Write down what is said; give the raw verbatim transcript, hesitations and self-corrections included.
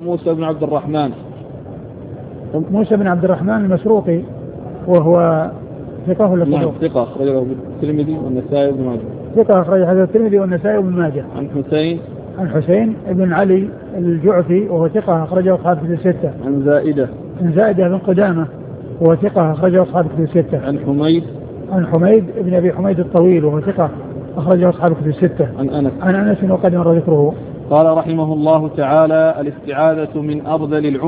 موسى بن عبد الرحمن. موسى بن عبد الرحمن المسروقي وهو ثقة ولا نعم صدوق؟ ثقة أخرجه الترمذي والنسائي وابن ماجه. ثقة أخرج هذا الترمذي والنسائي وابن ماجه. عن حسين عن حسين بن علي الجعفي وهو ثقة أخرجه أصحاب كتب الستة. عن زائدة عن زائدة بن قدامة وهو ثقة أخرجه أصحاب كتب الستة. عن حميد عن حميد بن أبي حميد الطويل وهو ثقة أخرجه أصحاب كتب الستة. عن أنس عن أنس وقد مر ذكره. قال رحمه الله تعالى: الاستعاذة من أرذل العمر